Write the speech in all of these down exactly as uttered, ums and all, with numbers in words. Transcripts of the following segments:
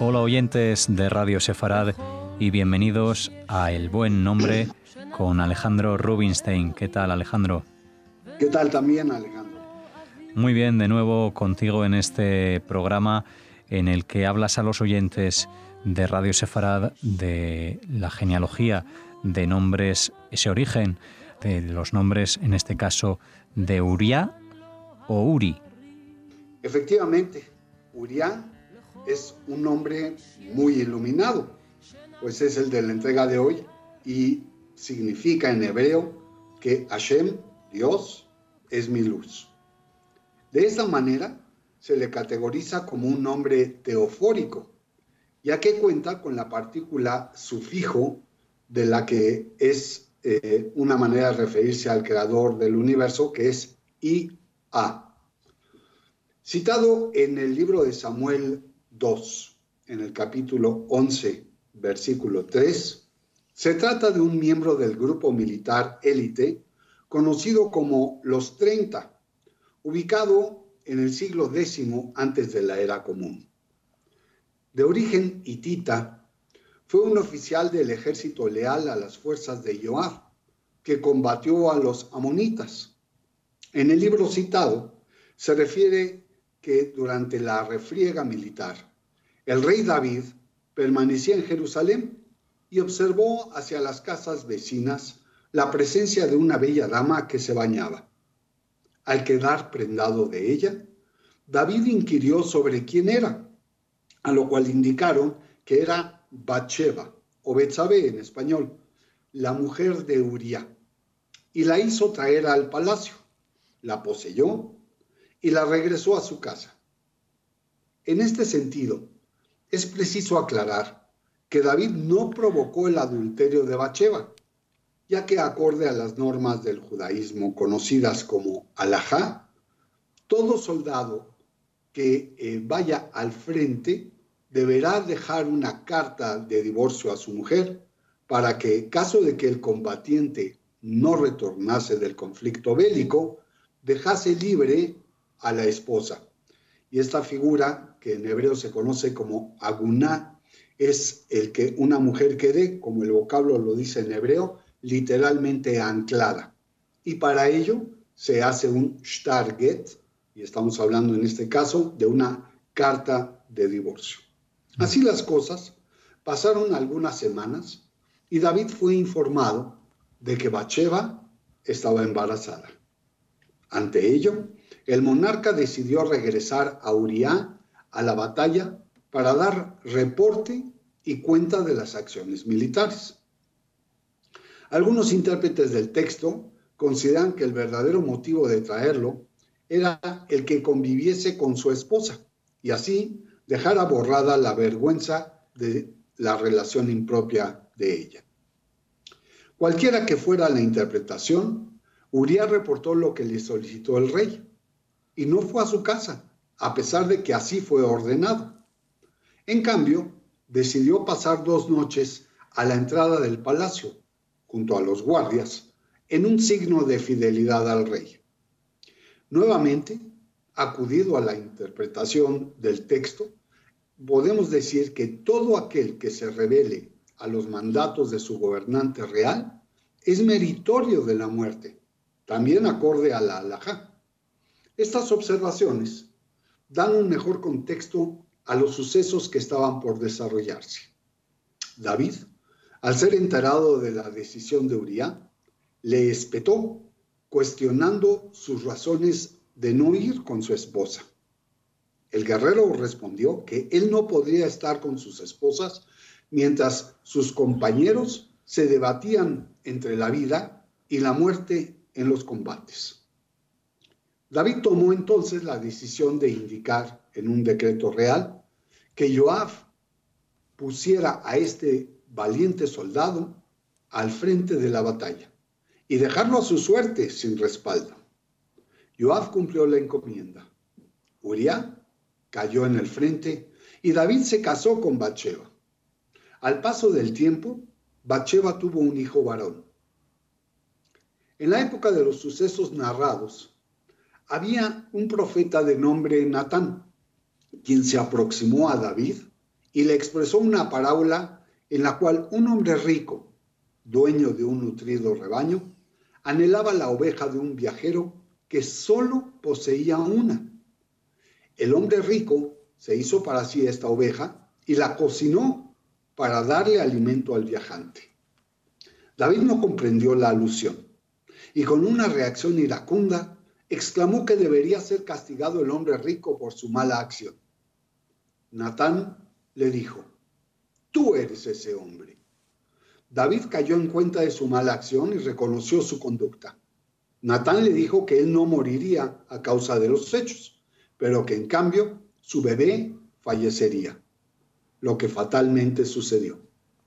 Hola oyentes de Radio Sefarad y bienvenidos a El Buen Nombre con Alejandro Rubinstein. ¿Qué tal, Alejandro? ¿Qué tal también, Alejandro? Muy bien, de nuevo contigo en este programa en el que hablas a los oyentes de Radio Sefarad de la genealogía de nombres, ese origen de los nombres, en este caso, de Uría o Uri. Efectivamente, Uría es un nombre muy iluminado, pues es el de la entrega de hoy y significa en hebreo que Hashem, Dios, es mi luz. De esta manera se le categoriza como un nombre teofórico, ya que cuenta con la partícula sufijo de la que es eh, una manera de referirse al creador del universo, que es I-A. Citado en el libro de Samuel dos, en el capítulo once, versículo tres, se trata de un miembro del grupo militar élite conocido como los treinta, ubicado en el siglo décimo antes de la era común. De origen hitita, fue un oficial del ejército leal a las fuerzas de Joab, que combatió a los amonitas. En el libro citado se refiere que durante la refriega militar, el rey David permanecía en Jerusalén y observó hacia las casas vecinas la presencia de una bella dama que se bañaba. Al quedar prendado de ella, David inquirió sobre quién era, a lo cual indicaron que era Bathsheba, o Betsabé en español, la mujer de Uría, y la hizo traer al palacio, la poseyó y la regresó a su casa. En este sentido, es preciso aclarar que David no provocó el adulterio de Bathsheba, ya que acorde a las normas del judaísmo conocidas como alajá, todo soldado que eh, vaya al frente deberá dejar una carta de divorcio a su mujer para que, caso de que el combatiente no retornase del conflicto bélico, dejase libre a la esposa. Y esta figura, que en hebreo se conoce como aguná, es el que una mujer quede, como el vocablo lo dice en hebreo, literalmente anclada. Y para ello se hace un shtar get, y estamos hablando en este caso de una carta de divorcio. Así las cosas, pasaron algunas semanas y David fue informado de que Bathsheba estaba embarazada. Ante ello, el monarca decidió regresar a Uría a la batalla para dar reporte y cuenta de las acciones militares. Algunos intérpretes del texto consideran que el verdadero motivo de traerlo era el que conviviese con su esposa y así dejara borrada la vergüenza de la relación impropia de ella. Cualquiera que fuera la interpretación, Uría reportó lo que le solicitó el rey y no fue a su casa, a pesar de que así fue ordenado. En cambio, decidió pasar dos noches a la entrada del palacio, junto a los guardias, en un signo de fidelidad al rey. Nuevamente, acudido a la interpretación del texto, podemos decir que todo aquel que se rebele a los mandatos de su gobernante real es meritorio de la muerte, también acorde a la halajá. Estas observaciones dan un mejor contexto a los sucesos que estaban por desarrollarse. David, al ser enterado de la decisión de Uría, le espetó, cuestionando sus razones de no ir con su esposa. El guerrero respondió que él no podría estar con sus esposas mientras sus compañeros se debatían entre la vida y la muerte en los combates. David tomó entonces la decisión de indicar en un decreto real que Joab pusiera a este valiente soldado al frente de la batalla y dejarlo a su suerte sin respaldo. Joab cumplió la encomienda. Uría cayó en el frente y David se casó con Bathsheba. Al paso del tiempo, Bathsheba tuvo un hijo varón. En la época de los sucesos narrados, había un profeta de nombre Natán, quien se aproximó a David y le expresó una parábola en la cual un hombre rico, dueño de un nutrido rebaño, anhelaba la oveja de un viajero que solo poseía una. El hombre rico se hizo para sí esta oveja y la cocinó para darle alimento al viajante. David no comprendió la alusión y con una reacción iracunda exclamó que debería ser castigado el hombre rico por su mala acción. Natán le dijo: tú eres ese hombre. David cayó en cuenta de su mala acción y reconoció su conducta. Natán le dijo que él no moriría a causa de los hechos, pero que en cambio su bebé fallecería, lo que fatalmente sucedió.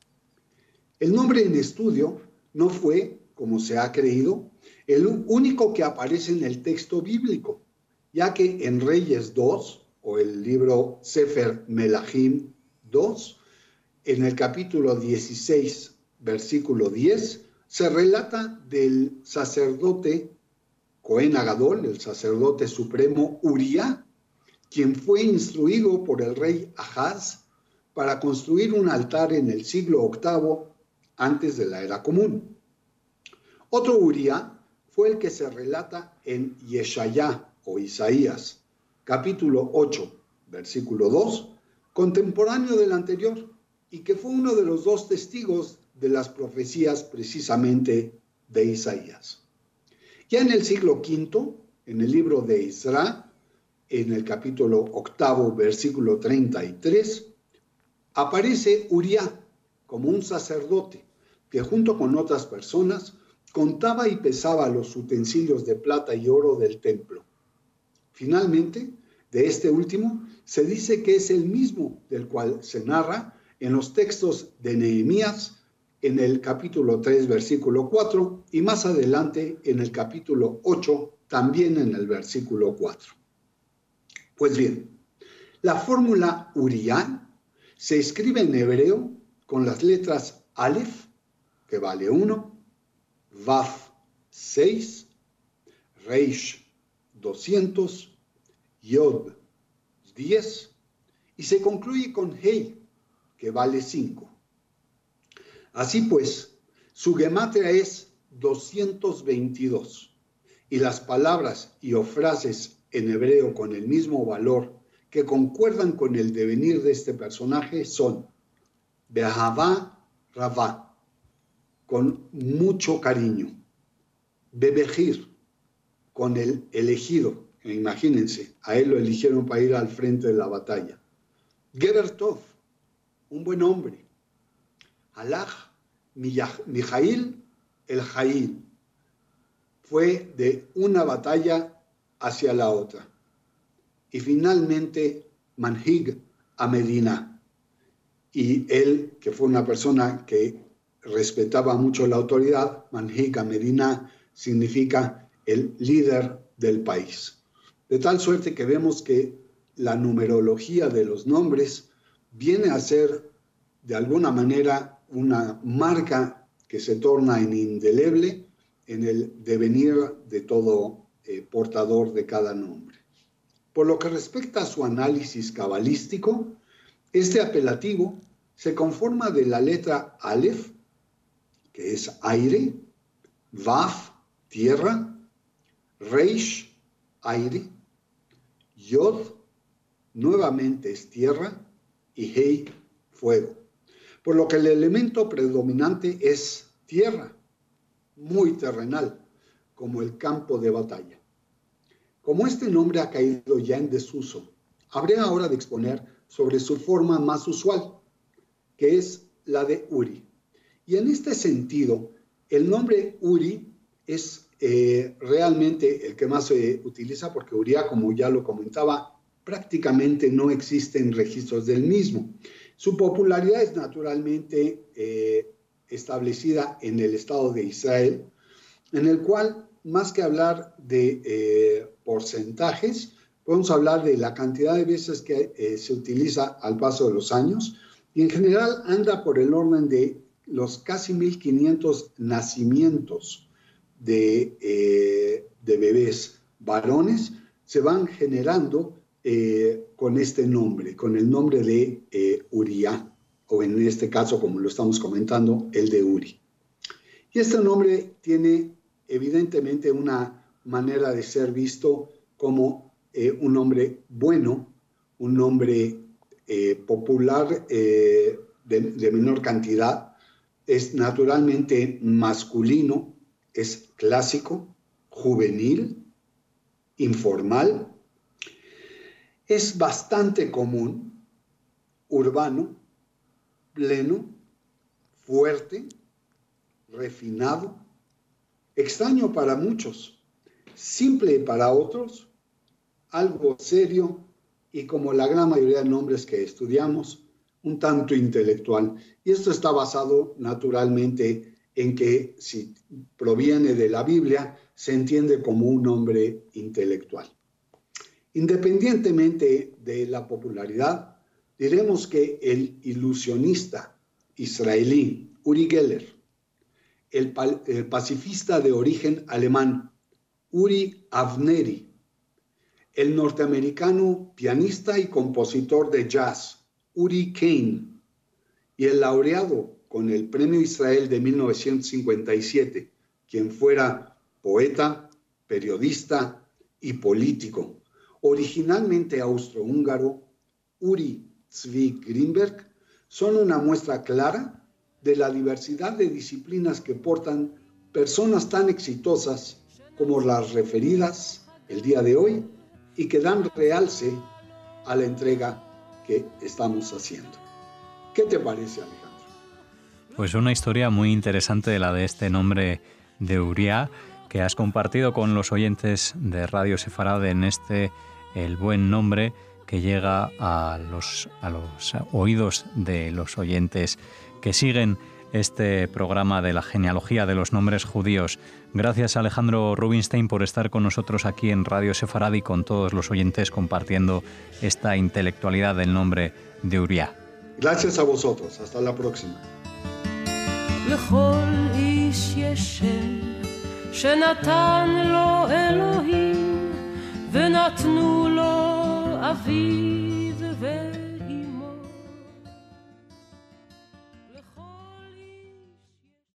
El nombre en estudio no fue, como se ha creído, el único que aparece en el texto bíblico, ya que en Reyes dos, o el libro Sefer Melahim dos, en el capítulo dieciséis, versículo diez, se relata del sacerdote Cohen Agadol, el sacerdote supremo Uría, quien fue instruido por el rey Ahaz para construir un altar en el siglo octavo antes de la era común. Otro Uría fue el que se relata en Yeshayá o Isaías, capítulo ocho, versículo dos, contemporáneo del anterior, y que fue uno de los dos testigos de las profecías precisamente de Isaías. Ya en el siglo quinto, en el libro de Ezra, en el capítulo octavo, versículo treinta y tres, aparece Uría como un sacerdote que junto con otras personas contaba y pesaba los utensilios de plata y oro del templo. Finalmente, de este último, se dice que es el mismo del cual se narra en los textos de Nehemías, en el capítulo tres, versículo cuatro, y más adelante en el capítulo ocho, también en el versículo cuatro. Pues bien, la fórmula Uría se escribe en hebreo con las letras Aleph, que vale uno, Vav seis, Reish doscientos, Yod diez, y se concluye con Hei, que vale cinco. Así pues, su gematria es doscientos veintidós, y las palabras y o frases en hebreo con el mismo valor que concuerdan con el devenir de este personaje son Behavá Ravá, con mucho cariño; Bebejir, con el elegido, imagínense, a él lo eligieron para ir al frente de la batalla; Geber Tov, un buen hombre; Halach Mijail el Jail, fue de una batalla hacia la otra; y finalmente Manhig a Medina, y él, que fue una persona que respetaba mucho la autoridad, Manhig a Medina significa el líder del país. De tal suerte que vemos que la numerología de los nombres viene a ser de alguna manera una marca que se torna en indeleble en el devenir de todo eh, portador de cada nombre. Por lo que respecta a su análisis cabalístico, este apelativo se conforma de la letra Aleph, que es aire, Vav, tierra, Reish, aire, Yod, nuevamente es tierra, y Hei, fuego. Por lo que el elemento predominante es tierra, muy terrenal, como el campo de batalla. Como este nombre ha caído ya en desuso, habré ahora de exponer sobre su forma más usual, que es la de Uri. Y en este sentido, el nombre Uri es eh, realmente el que más se utiliza, porque Uría, como ya lo comentaba, prácticamente no existen registros del mismo. Su popularidad es naturalmente eh, establecida en el Estado de Israel, en el cual, más que hablar de eh, porcentajes, podemos hablar de la cantidad de veces que eh, se utiliza al paso de los años, y en general anda por el orden de los casi mil quinientos nacimientos de, eh, de bebés varones se van generando eh, con este nombre, con el nombre de eh, Uría, o en este caso, como lo estamos comentando, el de Uri. Y este nombre tiene evidentemente una manera de ser visto como eh, un nombre bueno, un nombre eh, popular eh, de, de menor cantidad, es naturalmente masculino, es clásico, juvenil, informal, es bastante común, urbano, pleno, fuerte, refinado, extraño para muchos, simple para otros, algo serio y, como la gran mayoría de nombres que estudiamos, un tanto intelectual. Y esto está basado naturalmente en que, si proviene de la Biblia, se entiende como un nombre intelectual. Independientemente de la popularidad, diremos que el ilusionista israelí Uri Geller, el, el pacifista de origen alemán Uri Avneri, el norteamericano pianista y compositor de jazz Uri Kane y el laureado con el Premio Israel de mil novecientos cincuenta y siete, quien fuera poeta, periodista y político, originalmente austrohúngaro, Uri Zvi Grinberg, son una muestra clara de la diversidad de disciplinas que portan personas tan exitosas como las referidas el día de hoy y que dan realce a la entrega que estamos haciendo. ¿Qué te parece, Alejandro? Pues una historia muy interesante de la de este nombre de Uría, que has compartido con los oyentes de Radio Sefarad en este El Buen Nombre, que llega a los, a los oídos de los oyentes que siguen este programa de la genealogía de los nombres judíos. Gracias, Alejandro Rubinstein, por estar con nosotros aquí en Radio Sefarad y con todos los oyentes compartiendo esta intelectualidad del nombre de Uría. Gracias a vosotros. Hasta la próxima. לכל איש יש שם שנתן לו אלוהים ונתנו לו אביו ו